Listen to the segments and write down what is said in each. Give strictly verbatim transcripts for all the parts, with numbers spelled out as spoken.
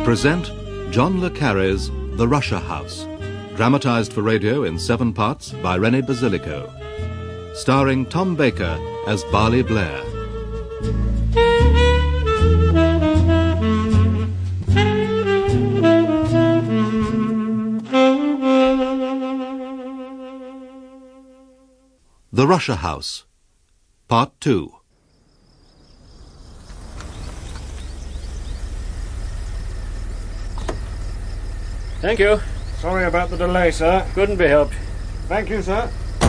present John le Carré's The Russia House, dramatised for radio in seven parts by René Basilico, starring Tom Baker as Barley Blair. The Russia House, Part two. Thank you. Sorry about the delay, sir. Couldn't be helped. Thank you, sir.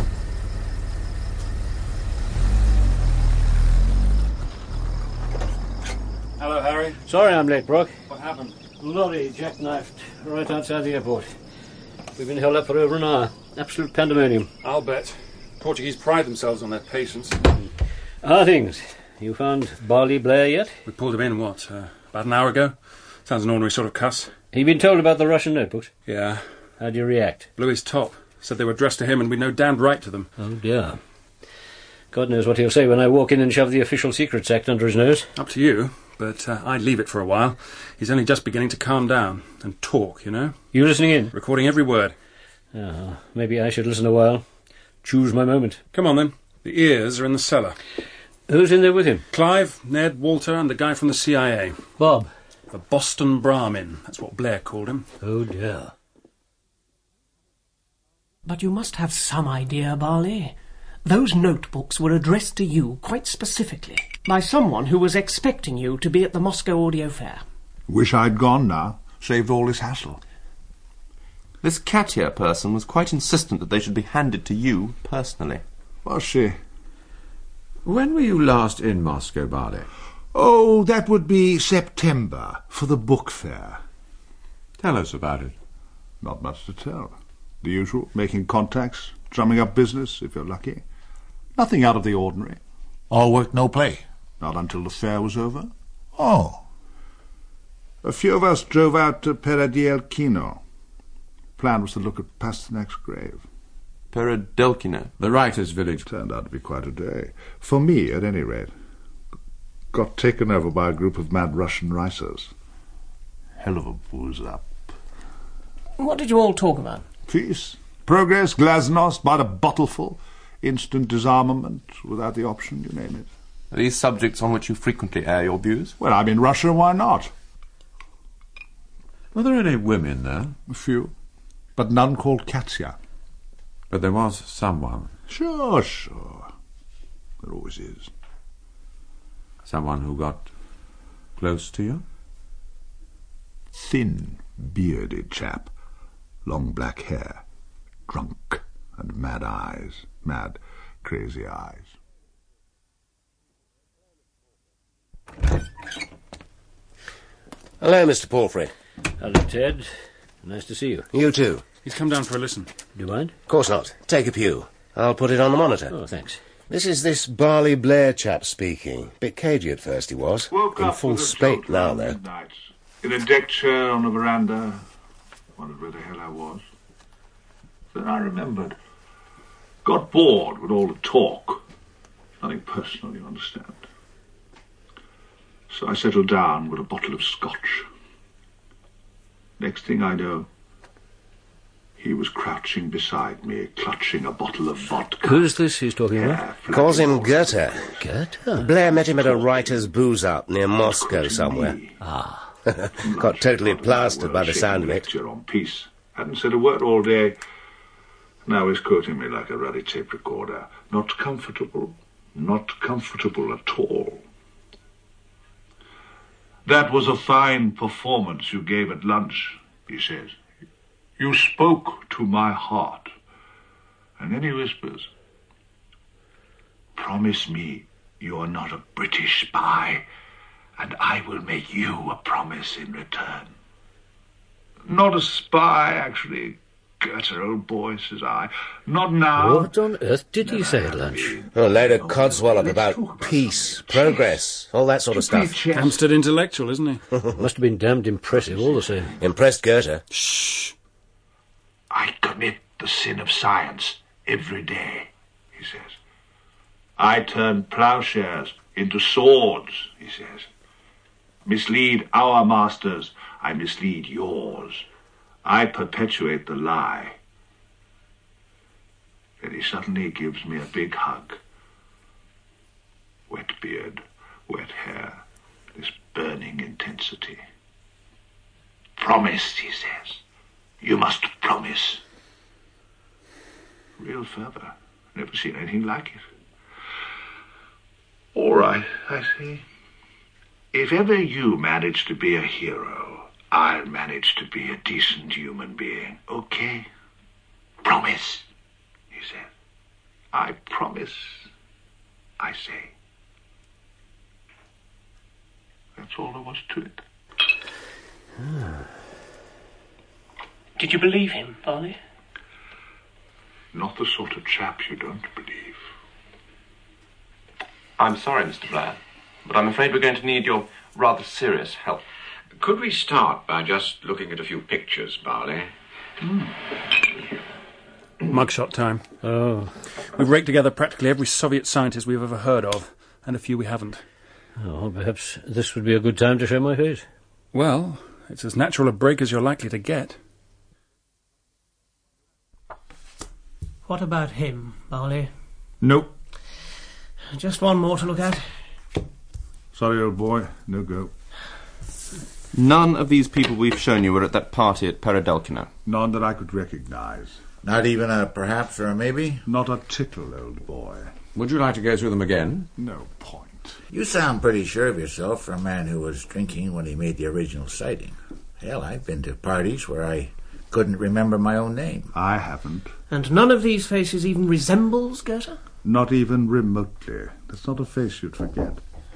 Hello, Harry. Sorry I'm late, Brock. What happened? Lorry jackknifed right outside the airport. We've been held up for over an hour. Absolute pandemonium. I'll bet. Portuguese pride themselves on their patience. How things? You found Barley Blair yet? We pulled him in, what, uh, about an hour ago? Sounds an ordinary sort of cuss. He been told about the Russian notebooks? Yeah. How'd you react? Blew his top. Said they were addressed to him and we'd no damned right to them. Oh, dear. God knows what he'll say when I walk in and shove the Official Secrets Act under his nose. Up to you, but uh, I'd leave it for a while. He's only just beginning to calm down and talk, you know. You listening in? Recording every word. Oh, maybe I should listen a while. Choose my moment. Come on, then. The ears are in the cellar. Who's in there with him? Clive, Ned, Walter, and the guy from the C I A. Bob. The Boston Brahmin. That's what Blair called him. Oh, dear. But you must have some idea, Barley. Those notebooks were addressed to you quite specifically by someone who was expecting you to be at the Moscow Audio Fair. Wish I'd gone now. Saved all this hassle. This Katia person was quite insistent that they should be handed to you personally. Was she? When were you last in Moscow, Barley? Oh, that would be September, for the book fair. Tell us about it. Not much to tell. The usual, making contacts, drumming up business, if you're lucky. Nothing out of the ordinary. All work, no play? Not until the fair was over. Oh. A few of us drove out to Peredielkino. Plan was to look at Pasternak's grave. Peredelkino? The writer's village. Turned out to be quite a day. For me, at any rate. Got taken over by a group of mad Russian writers. Hell of a booze up. What did you all talk about? Peace, progress, glasnost, by the bottleful, instant disarmament, without the option, you name it. Are these subjects on which you frequently air your views? Well, I'm in Russia, why not? Were there any women there? A few, but none called Katia. But there was someone. Sure, sure. There always is. Someone who got close to you? Thin, bearded chap. Long black hair. Drunk and mad eyes. Mad, crazy eyes. Hello, Mister Palfrey. Hello, Ted. Nice to see you. You too. He's come down for a listen. Do you mind? Of course not. Take a pew. I'll put it on the monitor. Oh, thanks. This is this Barley Blair chap speaking. Bit cagey at first he was. Woke In up full with a spate jolt now, around though. midnight. In a deck chair on the veranda. Wondered where the hell I was. Then I remembered. Got bored with all the talk. Nothing personal, you understand. So I settled down with a bottle of scotch. Next thing I know, he was crouching beside me, clutching a bottle of vodka. Who's this he's talking about? Calls him Goethe. Goethe? Blair met him at a writer's booze-up near Moscow somewhere. Ah. Got totally plastered by the sound of it. Lecture on peace. Hadn't said a word all day. Now he's quoting me like a ruddy tape recorder. Not comfortable. Not comfortable at all. That was a fine performance you gave at lunch, he says. You spoke to my heart. And then he whispers, promise me you are not a British spy, and I will make you a promise in return. Not a spy, actually. Goethe, old boy, says I. Not now. What on earth did he say at lunch? A load of codswallop about peace, progress, all that sort of stuff. Hampstead intellectual, isn't he? Must have been damned impressive, all the same. Impressed Goethe. Shh. I commit the sin of science every day, he says. I turn plowshares into swords, he says. Mislead our masters. I mislead yours. I perpetuate the lie. Then he suddenly gives me a big hug. Wet beard, wet hair, this burning intensity. Promise, he says. You must promise. Real fervour. Never seen anything like it. All right, I say. If ever you manage to be a hero, I'll manage to be a decent human being. Okay? Promise, he said. I promise, I say. That's all there was to it. Ah. Did you believe him, Barney? Not the sort of chap you don't believe. I'm sorry, Mister Blair, but I'm afraid we're going to need your rather serious help. Could we start by just looking at a few pictures, Barley? Mm. Mugshot time. Oh. We've raked together practically every Soviet scientist we've ever heard of, and a few we haven't. Oh, perhaps this would be a good time to show my face. Well, it's as natural a break as you're likely to get. What about him, Barley? Nope. Just one more to look at. Sorry, old boy. No go. None of these people we've shown you were at that party at Peridelkino. None that I could recognise. Not even a perhaps or a maybe? Not a tittle, old boy. Would you like to go through them again? No point. You sound pretty sure of yourself for a man who was drinking when he made the original sighting. Hell, I've been to parties where I couldn't remember my own name. I haven't. And none of these faces even resembles Goethe? Not even remotely. That's not a face you'd forget.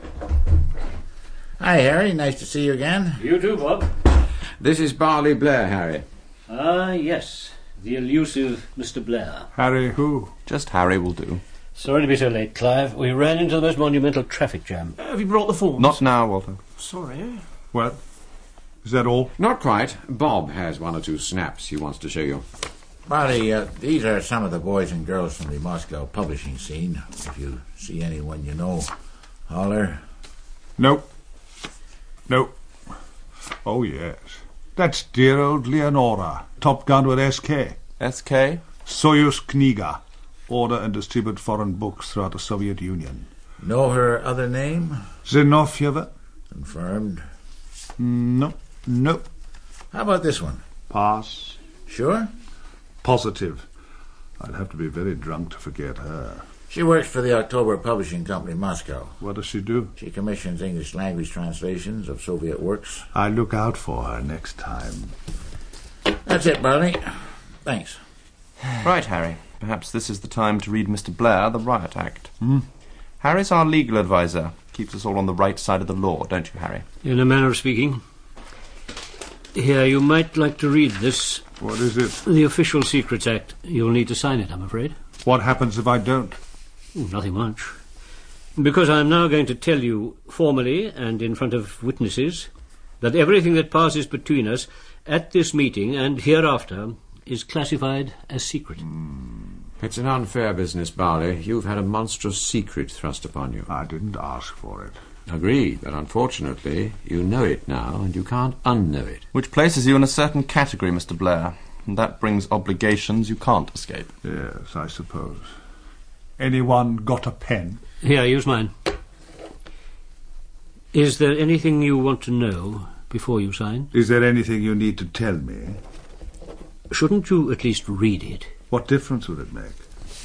Hi, Harry. Nice to see you again. You too, Bob. This is Barley Blair, Harry. Ah, yes. The elusive Mister Blair. Harry who? Just Harry will do. Sorry to be so late, Clive. We ran into the most monumental traffic jam. Uh, have you brought the forms? Not now, Walter. Sorry. Well, is that all? Not quite. Bob has one or two snaps he wants to show you. Barney, uh, these are some of the boys and girls from the Moscow publishing scene. If you see anyone you know, holler. Nope. Nope. Oh, yes. That's dear old Leonora, Top Gun with S K. S K? Soyuz Kniga. Order and distribute foreign books throughout the Soviet Union. Know her other name? Zinovyeva. Confirmed. No. Nope. How about this one? Pass. Sure? Positive. I'd have to be very drunk to forget her. She works for the October Publishing Company, Moscow. What does she do? She commissions English language translations of Soviet works. I look out for her next time. That's it, Barney. Thanks. Right, Harry. Perhaps this is the time to read Mister Blair, The Riot Act. Hmm? Harry's our legal advisor. Keeps us all on the right side of the law, don't you, Harry? In a manner of speaking. Here, you might like to read this. What is it? The Official Secrets Act. You'll need to sign it, I'm afraid. What happens if I don't? Nothing much. Because I'm now going to tell you, formally and in front of witnesses, that everything that passes between us at this meeting and hereafter is classified as secret. Mm. It's an unfair business, Barley. You've had a monstrous secret thrust upon you. I didn't ask for it. Agreed, but unfortunately, you know it now, and you can't unknow it. Which places you in a certain category, Mister Blair. And that brings obligations you can't escape. Yes, I suppose. Anyone got a pen? Here, use mine. Is there anything you want to know before you sign? Is there anything you need to tell me? Shouldn't you at least read it? What difference would it make?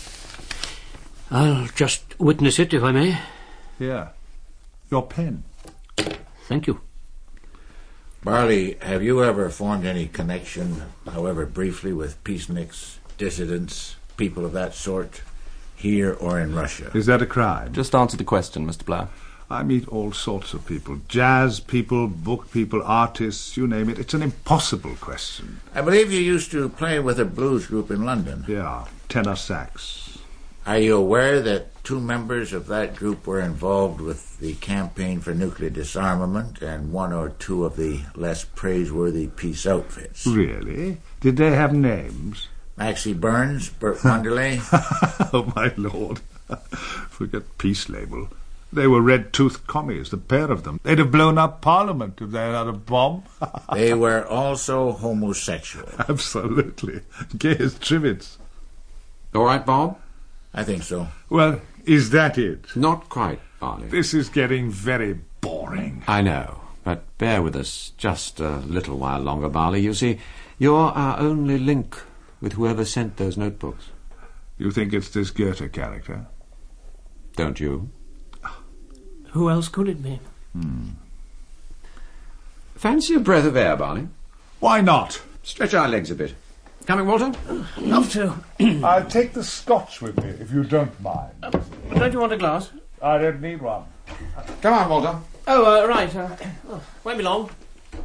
I'll just witness it, if I may. Here. Your pen. Thank you. Barley, have you ever formed any connection, however briefly, with peaceniks, dissidents, people of that sort, here or in Russia? Is that a crime? Just answer the question, Mister Blair. I meet all sorts of people. Jazz people, book people, artists, you name it. It's an impossible question. I believe you used to play with a blues group in London. Yeah, tenor sax. Are you aware that two members of that group were involved with the campaign for nuclear disarmament and one or two of the less praiseworthy peace outfits? Really? Did they have names? Maxie Burns, Burt Wonderley. Oh, my lord. Forget peace label. They were red-toothed commies, the pair of them. They'd have blown up Parliament if they had had a bomb. They were also homosexual. Absolutely. Gay as trivets. All right, Bob? I think so. Well, is that it? Not quite, Barley. This is getting very boring. I know, but bear with us just a little while longer, Barley. You see, you're our only link with whoever sent those notebooks. You think it's this Goethe character? Don't you? Who else could it be? Hmm. Fancy a breath of air, Barney? Why not? Stretch our legs a bit. Coming, Walter? Love to. I'll take the scotch with me, if you don't mind. Uh, don't you want a glass? I don't need one. Come on, Walter. Oh, uh, right. Uh, oh, won't be long.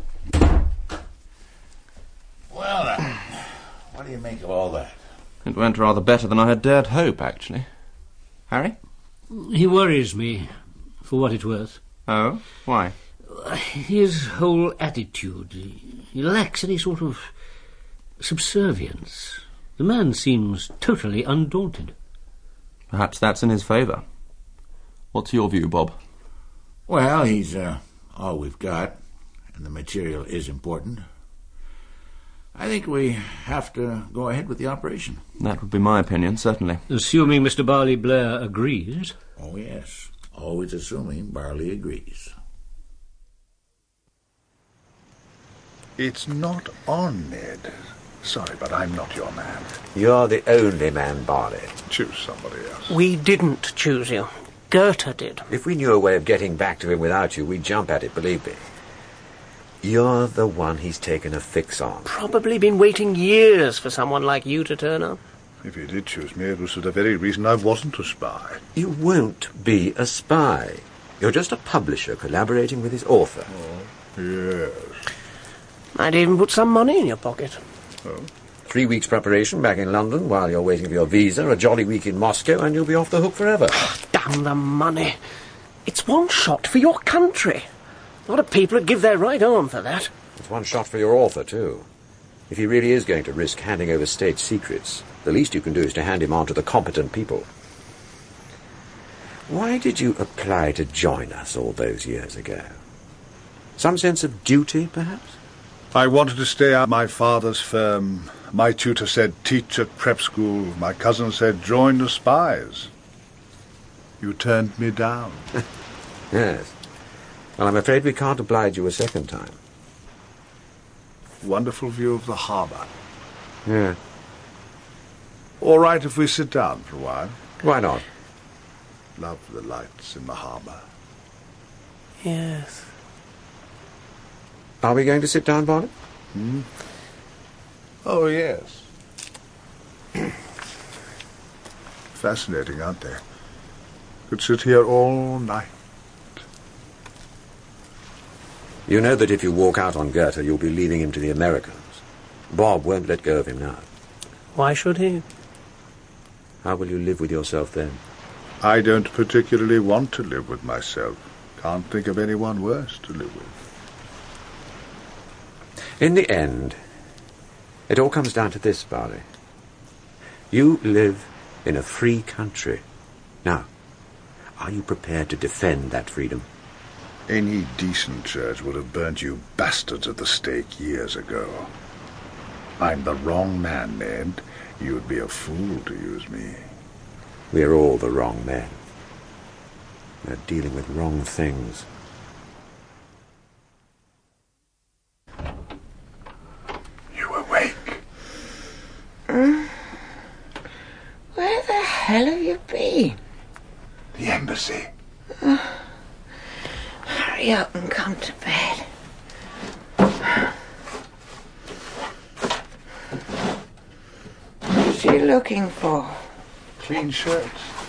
Well, then, what do you make of all that? It went rather better than I had dared hope, actually. Harry? He worries me, for what it's worth. Oh? Why? His whole attitude. He lacks any sort of subservience. The man seems totally undaunted. Perhaps that's in his favour. What's your view, Bob? Well, he's uh, all we've got, and the material is important. I think we have to go ahead with the operation. That would be my opinion, certainly. Assuming Mister Barley Blair agrees. Oh, yes. Always assuming Barley agrees. It's not on, Ned. Sorry, but I'm not your man. You're the only man, Barley. Choose somebody else. We didn't choose you. Goethe did. If we knew a way of getting back to him without you, we'd jump at it, believe me. You're the one he's taken a fix on. Probably been waiting years for someone like you to turn up. If he did choose me, it was for the very reason I wasn't a spy. You won't be a spy. You're just a publisher collaborating with his author. Oh, yes. Might even put some money in your pocket. Oh. Three weeks' preparation back in London while you're waiting for your visa, a jolly week in Moscow, and you'll be off the hook forever. Damn the money. It's one shot for your country. A lot of people would give their right arm for that. It's one shot for your author, too. If he really is going to risk handing over state secrets, the least you can do is to hand him on to the competent people. Why did you apply to join us all those years ago? Some sense of duty, perhaps? I wanted to stay at my father's firm. My tutor said teach at prep school. My cousin said join the spies. You turned me down. Yes. Well, I'm afraid we can't oblige you a second time. Wonderful view of the harbour. Yeah. All right if we sit down for a while. Why not? Love the lights in the harbour. Yes. Are we going to sit down, Barney? Hmm? Oh, yes. Fascinating, aren't they? Could sit here all night. You know that if you walk out on Goethe, you'll be leaving him to the Americans. Bob won't let go of him now. Why should he? How will you live with yourself then? I don't particularly want to live with myself. Can't think of anyone worse to live with. In the end, it all comes down to this, Barley. You live in a free country. Now, are you prepared to defend that freedom? Any decent church would have burnt you bastards at the stake years ago. I'm the wrong man, Ned. You'd be a fool to use me. We're all the wrong men. We're dealing with wrong things. You awake? Mm. Where the hell have you been? The embassy. Oh. Hurry up and come to bed. What's she looking for? Clean shirts.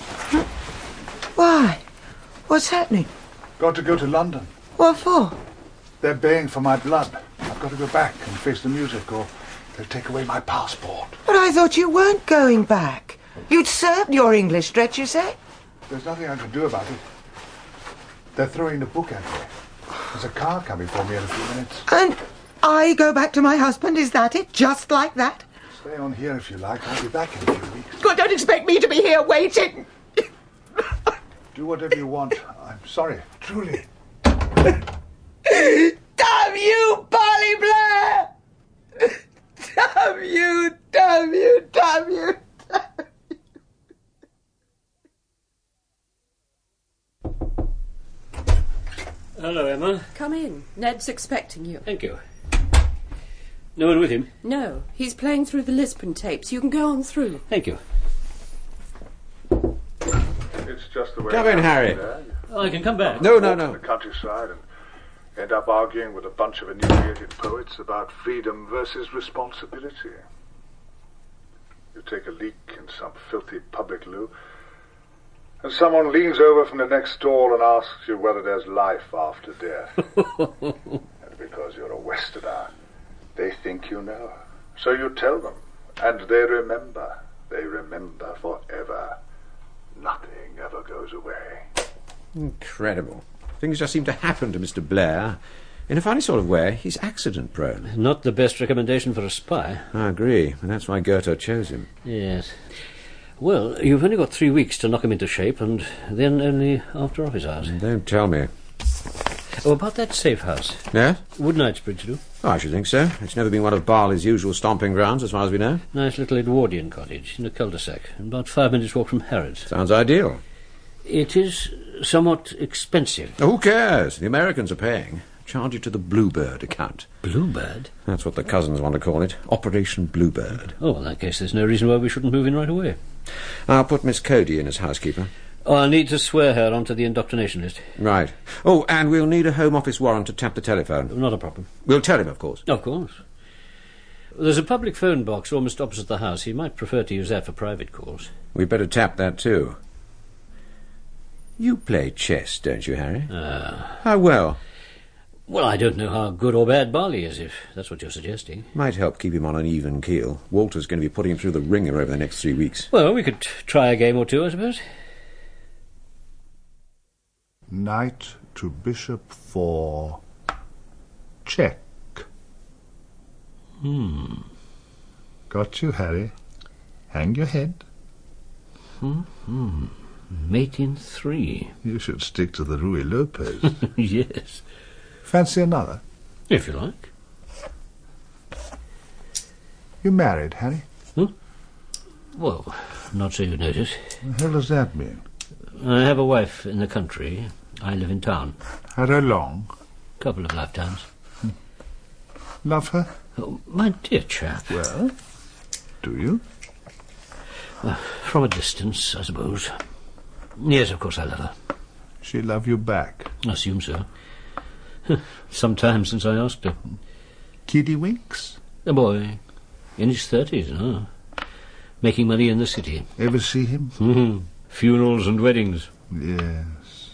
Why? What's happening? Got to go to London. What for? They're baying for my blood. I've got to go back and face the music, or they'll take away my passport. But I thought you weren't going back. You'd served your English stretch, you say? There's nothing I can do about it. They're throwing the book at me. There's a car coming for me in a few minutes. And I go back to my husband, is that it? Just like that? Stay on here if you like. I'll be back in a few weeks. God, don't expect me to be here waiting. Do whatever you want. I'm sorry, truly. Damn you, Barley Blair! Damn you, damn you, damn you, damn you. Hello, Emma. Come in. Ned's expecting you. Thank you. No one with him? No, he's playing through the Lisbon tapes. You can go on through. Thank you. It's just the way... Come in, Harry. Oh, I can come back. No, no, Walk no. in the countryside and end up arguing with a bunch of inebriated poets about freedom versus responsibility. You take a leak in some filthy public loo, and someone leans over from the next stall and asks you whether there's life after death. And because you're a Westerner, they think you know. So you tell them, and they remember. They remember forever. Nothing ever goes away. Incredible. Things just seem to happen to Mister Blair. In a funny sort of way, he's accident-prone. Not the best recommendation for a spy. I agree, and that's why Goethe chose him. Yes. Well, you've only got three weeks to knock him into shape, and then only after office hours. Don't tell me. Oh, about that safe house. Yes? Would Knightsbridge do? Oh, I should think so. It's never been one of Barley's usual stomping grounds, as far as we know. Nice little Edwardian cottage in a cul-de-sac, about five minutes' walk from Harrods. Sounds ideal. It is somewhat expensive. Oh, who cares? The Americans are paying. Charge it to the Bluebird account. Bluebird? That's what the cousins want to call it. Operation Bluebird. Oh, in that case, there's no reason why we shouldn't move in right away. I'll put Miss Cody in as housekeeper. Oh, I'll need to swear her onto the indoctrination list. Right. Oh, and we'll need a Home Office warrant to tap the telephone. Not a problem. We'll tell him, of course. Of course. There's a public phone box almost opposite the house. He might prefer to use that for private calls. We'd better tap that, too. You play chess, don't you, Harry? Ah. How well? Well, I don't know how good or bad Barley is, if that's what you're suggesting. Might help keep him on an even keel. Walter's going to be putting him through the ringer over the next three weeks. Well, we could try a game or two, I suppose. Knight to bishop for... check. Hmm. Got you, Harry. Hang your head. Hmm. Hmm. Mate in three. You should stick to the Ruy Lopez. Yes. Fancy another? If you like. You married, Harry? Hmm? Well, not so you notice. What the hell does that mean? I have a wife in the country. I live in town. Had her long? Couple of lifetimes. Hmm. Love her? Oh, my dear chap. Well, do you? Uh, from a distance, I suppose. Yes, of course I love her. She love you back? I assume so. Some time since I asked her. Kiddie Winks? A boy. In his thirties, no. Making money in the city. Ever see him? Mm-hmm. Funerals and weddings. Yes.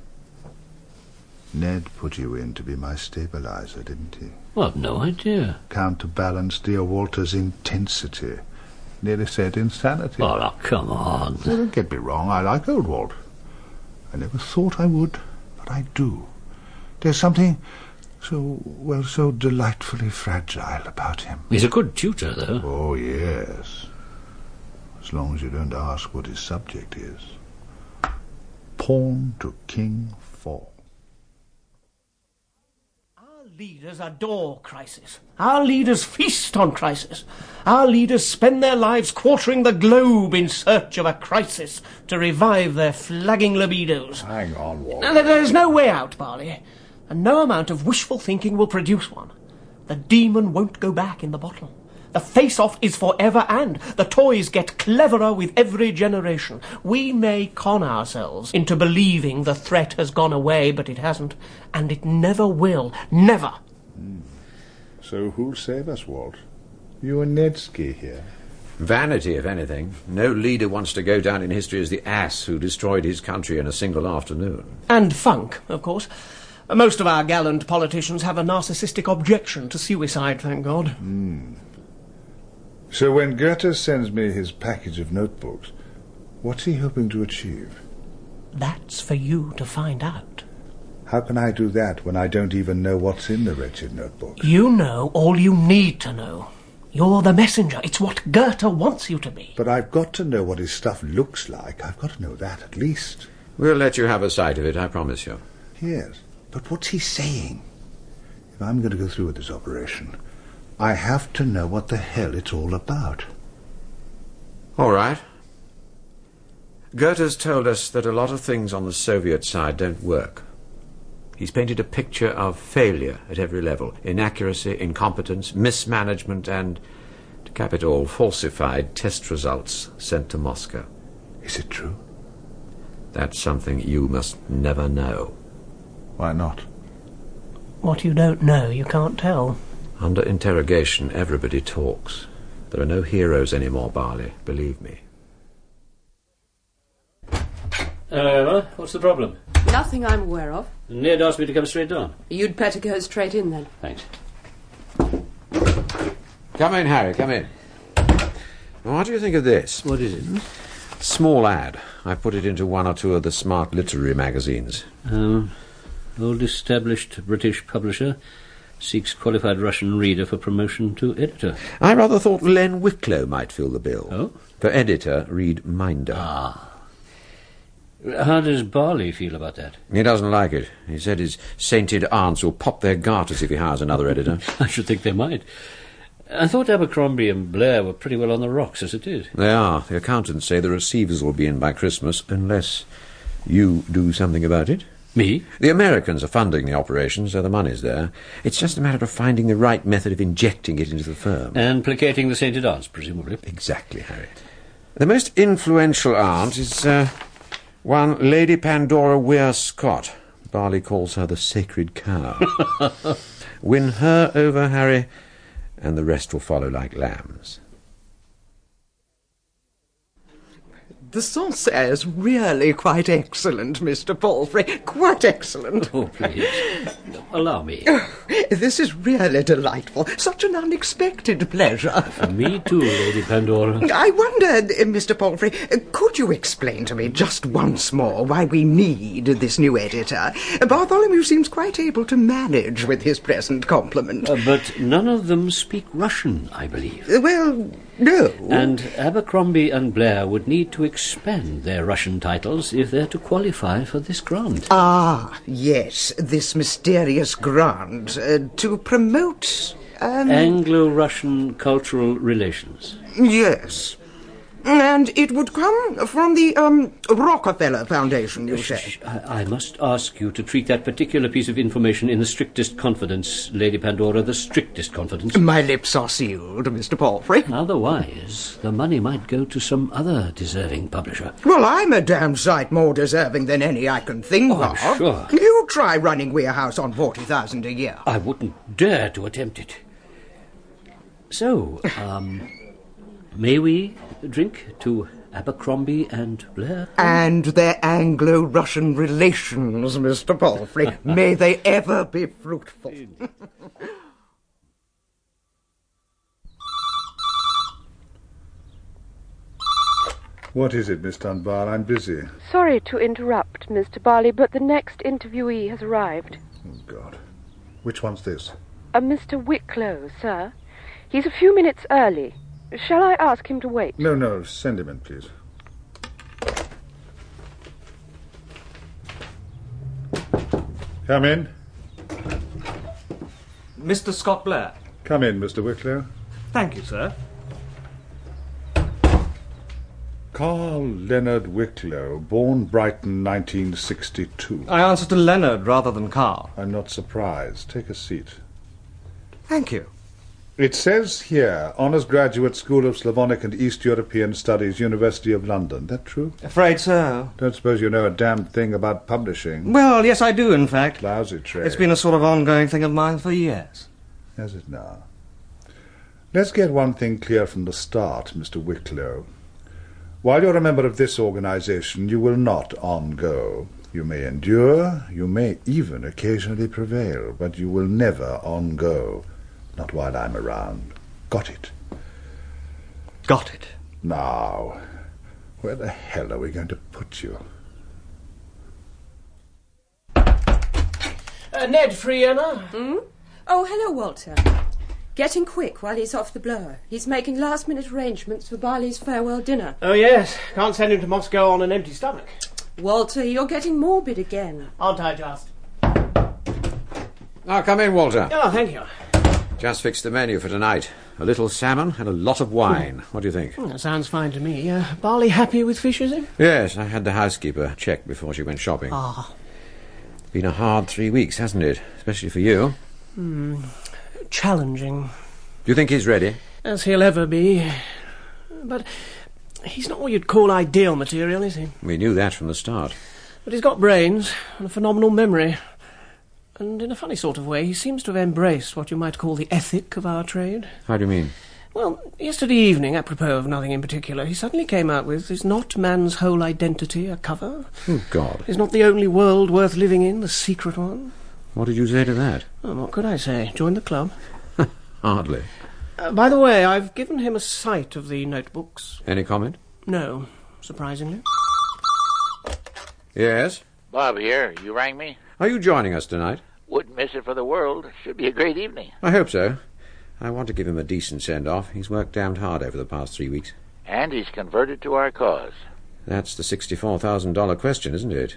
Ned put you in to be my stabilizer, didn't he? Well, I've no idea. Counterbalance dear Walter's intensity. Nearly said insanity. Oh, now, come on. Well, don't get me wrong, I like old Walt. I never thought I would, but I do. There's something so, well, so delightfully fragile about him. He's a good tutor, though. Oh, yes. As long as you don't ask what his subject is. Pawn to king four. Our leaders adore crisis. Our leaders feast on crisis. Our leaders spend their lives quartering the globe in search of a crisis to revive their flagging libidos. Hang on, Walt. Now, there's no way out, Barley, and no amount of wishful thinking will produce one. The demon won't go back in the bottle. The face-off is forever, and the toys get cleverer with every generation. We may con ourselves into believing the threat has gone away, but it hasn't, and it never will. Never. Mm. So who'll save us, Walt? You and Nedski here? Vanity, if anything. No leader wants to go down in history as the ass who destroyed his country in a single afternoon. And funk, of course. Most of our gallant politicians have a narcissistic objection to suicide, thank God. Mm. So when Goethe sends me his package of notebooks, what's he hoping to achieve? That's for you to find out. How can I do that when I don't even know what's in the wretched notebooks? You know all you need to know. You're the messenger. It's what Goethe wants you to be. But I've got to know what his stuff looks like. I've got to know that at least. We'll let you have a sight of it, I promise you. Yes, but what's he saying? If I'm going to go through with this operation, I have to know what the hell it's all about. All right. Goethe's told us that a lot of things on the Soviet side don't work. He's painted a picture of failure at every level. Inaccuracy, incompetence, mismanagement, and, to cap it all, falsified test results sent to Moscow. Is it true? That's something you must never know. Why not? What you don't know, you can't tell. Under interrogation, everybody talks. There are no heroes anymore, Barley, believe me. Hello, Emma. What's the problem? Nothing I'm aware of. Ned asked me to come straight down. You'd better go straight in, then. Thanks. Come in, Harry, come in. What do you think of this? What is it? Small ad. I put it into one or two of the smart literary magazines. Um, old established British publisher seeks qualified Russian reader for promotion to editor. I rather thought Len Wicklow might fill the bill. Oh? For editor, read Minder. Ah. How does Barley feel about that? He doesn't like it. He said his sainted aunts will pop their garters if he hires another editor. I should think they might. I thought Abercrombie and Blair were pretty well on the rocks as it is. They are. The accountants say the receivers will be in by Christmas, unless you do something about it. Me? The Americans are funding the operation, so the money's there. It's just a matter of finding the right method of injecting it into the firm. And placating the sainted aunts, presumably. Exactly, Harry. The most influential aunt is uh, one Lady Pandora Weir Scott. Barley calls her the sacred cow. Win her over, Harry, and the rest will follow like lambs. The Sancerre's really quite excellent, Mister Palfrey. Quite excellent. Oh, please. Allow me. This is really delightful. Such an unexpected pleasure. For me too, Lady Pandora. I wonder, uh, Mister Palfrey, uh, could you explain to me just once more why we need this new editor? Bartholomew seems quite able to manage with his present complement. Uh, but none of them speak Russian, I believe. Uh, well, no. And Abercrombie and Blair would need to expand their Russian titles if they're to qualify for this grant. Ah, yes, this mysterious grant uh, to promote... Um... Anglo-Russian cultural relations. Yes. And it would come from the um, Rockefeller Foundation, you say? I, I must ask you to treat that particular piece of information in the strictest confidence, Lady Pandora, the strictest confidence. My lips are sealed, Mister Palfrey. Otherwise, the money might go to some other deserving publisher. Well, I'm a damn sight more deserving than any I can think oh, of. I'm sure. You try running Weir House on forty thousand a year. I wouldn't dare to attempt it. So, um... may we drink to Abercrombie and Blair? And their Anglo-Russian relations, Mister Palfrey. May they ever be fruitful. What is it, Miss Dunbar? I'm busy. Sorry to interrupt, Mister Barley, but the next interviewee has arrived. Oh, God. Which one's this? A Mister Wicklow, sir. He's a few minutes early. Shall I ask him to wait? No, no, send him in, please. Come in. Mister Scott Blair. Come in, Mister Wicklow. Thank you, sir. Carl Leonard Wicklow, born Brighton, nineteen sixty-two. I answer to Leonard rather than Carl. I'm not surprised. Take a seat. Thank you. It says here, Honours Graduate, School of Slavonic and East European Studies, University of London. That true? Afraid so. Don't suppose you know a damn thing about publishing. Well, yes, I do, in fact. Lousy trade. It's been a sort of ongoing thing of mine for years. Has it now? Let's get one thing clear from the start, Mister Wicklow. While you're a member of this organisation, you will not on-go. You may endure, you may even occasionally prevail, but you will never on-go. Not while I'm around. Got it? Got it. Now, where the hell are we going to put you? Uh, Ned, free, Emma? Hmm? Oh, hello, Walter. Getting quick while he's off the blower. He's making last-minute arrangements for Barley's farewell dinner. Oh, yes. Can't send him to Moscow on an empty stomach. Walter, you're getting morbid again. Aren't I just? Now, come in, Walter. Oh, thank you. Just fixed the menu for tonight. A little salmon and a lot of wine. What do you think? Hmm, that sounds fine to me. Uh, Barley happy with fish, is he? Yes, I had the housekeeper check before she went shopping. Ah. Been a hard three weeks, hasn't it? Especially for you. Hmm. Challenging. Do you think he's ready? As he'll ever be. But he's not what you'd call ideal material, is he? We knew that from the start. But he's got brains and a phenomenal memory. And in a funny sort of way, he seems to have embraced what you might call the ethic of our trade. How do you mean? Well, yesterday evening, apropos of nothing in particular, he suddenly came out with, "Is not man's whole identity a cover? Oh, God. Is not the only world worth living in the secret one?" What did you say to that? Oh, what could I say? Join the club? Hardly. Uh, by the way, I've given him a sight of the notebooks. Any comment? No, surprisingly. Yes? Bob here. You rang me? Are you joining us tonight? Wouldn't miss it for the world. Should be a great evening. I hope so. I want to give him a decent send-off. He's worked damned hard over the past three weeks. And he's converted to our cause. That's the sixty-four thousand dollars question, isn't it?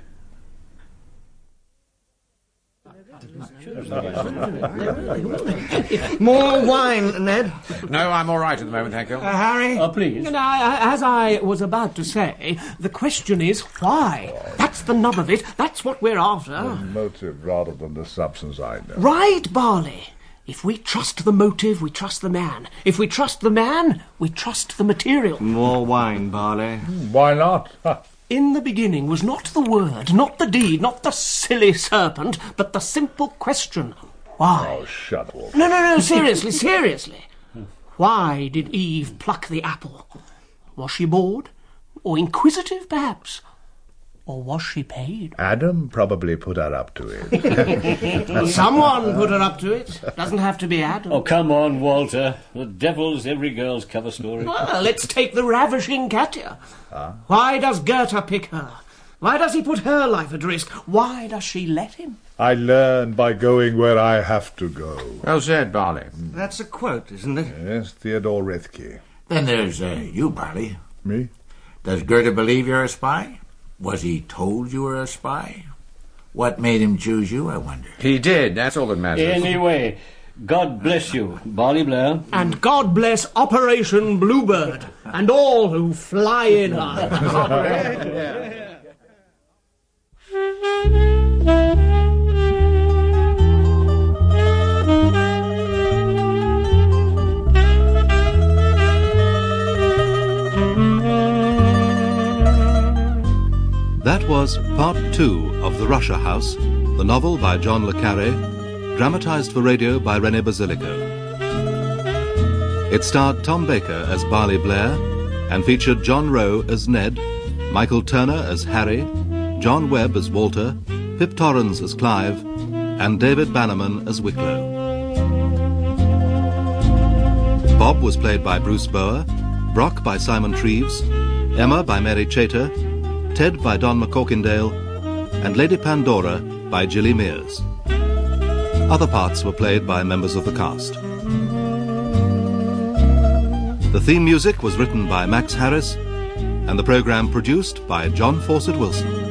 More wine, Ned. No, I'm all right at the moment, thank you. Uh, Harry? Oh, please. Now, as I was about to say, the question is why? That's the nub of it. That's what we're after. The motive rather than the substance, I know. Right, Barley. If we trust the motive, we trust the man. If we trust the man, we trust the material. More wine, Barley. Why not? In the beginning was not the word, not the deed, not the silly serpent, but the simple question. Why? Oh, shut up. No, no, no, seriously, seriously. Why did Eve pluck the apple? Was she bored? Or inquisitive, perhaps? Or was she paid? Adam probably put her up to it. Someone put her up to it. Doesn't have to be Adam. Oh, come on, Walter. The devil's every girl's cover story. Well, let's take the ravishing Katya. Huh? Why does Goethe pick her? Why does he put her life at risk? Why does she let him? I learn by going where I have to go. Well said, Barley. That's a quote, isn't it? Yes, Theodore Rethke. Then there's uh, you, Barley. Me? Does Goethe believe you're a spy? Was he told you were a spy? What made him choose you, I wonder? He did, that's all that matters. Anyway, God bless you, Barley Blair. And God bless Operation Bluebird and all who fly in her. That was part two of The Russia House, the novel by John le Carré, dramatized for radio by René Basilico. It starred Tom Baker as Barley Blair and featured John Rowe as Ned, Michael Turner as Harry, John Webb as Walter, Pip Torrens as Clive, and David Bannerman as Wicklow. Bob was played by Bruce Bower, Brock by Simon Treves, Emma by Mary Chater, Ted by Don McCorkindale, and Lady Pandora by Gilly Mears. Other parts were played by members of the cast. The theme music was written by Max Harris, and the programme produced by John Fawcett Wilson.